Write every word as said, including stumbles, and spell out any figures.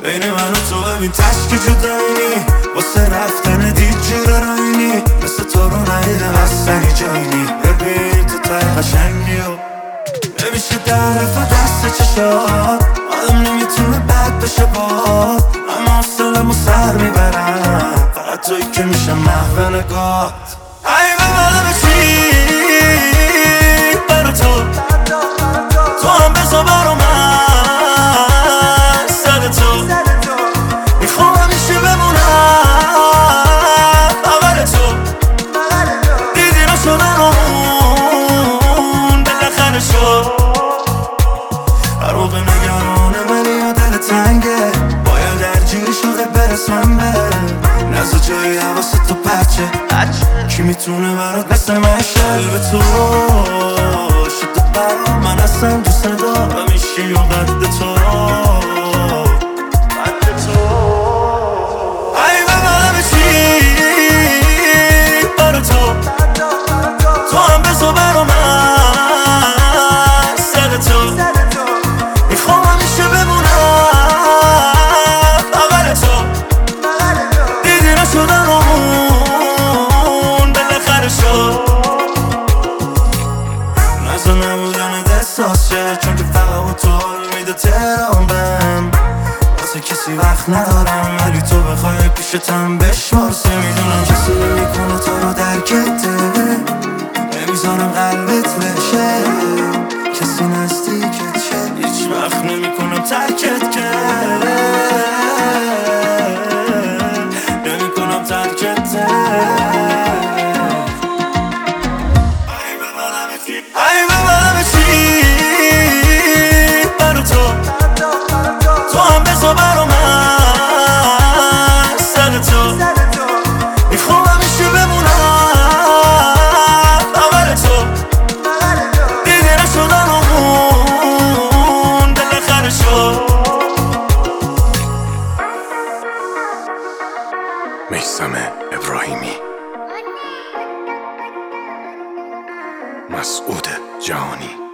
بین من و تو ببین تشک جدایینی واسه رفتن دید جیر راینی مثل تو رو ندیدم اصلا جایینی ببین تو تای قشنگی و نمیشه درف دست چشات آدم نمیتونه بد بشه باد اما حوصله‌مو سر میبرم فقط توی که میشه محو نگات ای ببرم چی برا تو تو هم بزا برا من سر تو میخوام همیشه بمونم بغل تو دیدی را شدن اون بالاخره شد هر موقع نگرانه منی یا دل تنگه باید درگیر شده برسم به نزد جایی حواست تو پرچه کی میتونه برات مثل من شلب تو شده برا من اصلا دوست ندارم ایشی و قد تو قد تو ای ببرم چی برا تو تو هم بزا برا من سر تو میخوام همیشه بمونم بغل تو دیدی را شدن اون بالاخره شد نزا نبودن دستاس شه چون که فقط با تو حال میده تهران بهم واسه کسی وقت ندارم ولی تو بخوای پیشتم بشمارسه میدونم کسی نمیکنه تو رو درکته نمیذارم قلبت بشه کسی نزدیکت شه هیچ وقت نمیکنم ترکت که نمیکنم ترکت ای ببرم چی برا تو تو هم بزا برا من سر تو میخوام همیشه بمونم بغل تو دیگه نشدن اون بالاخره شد میثم ابراهیمی مسعود جهانی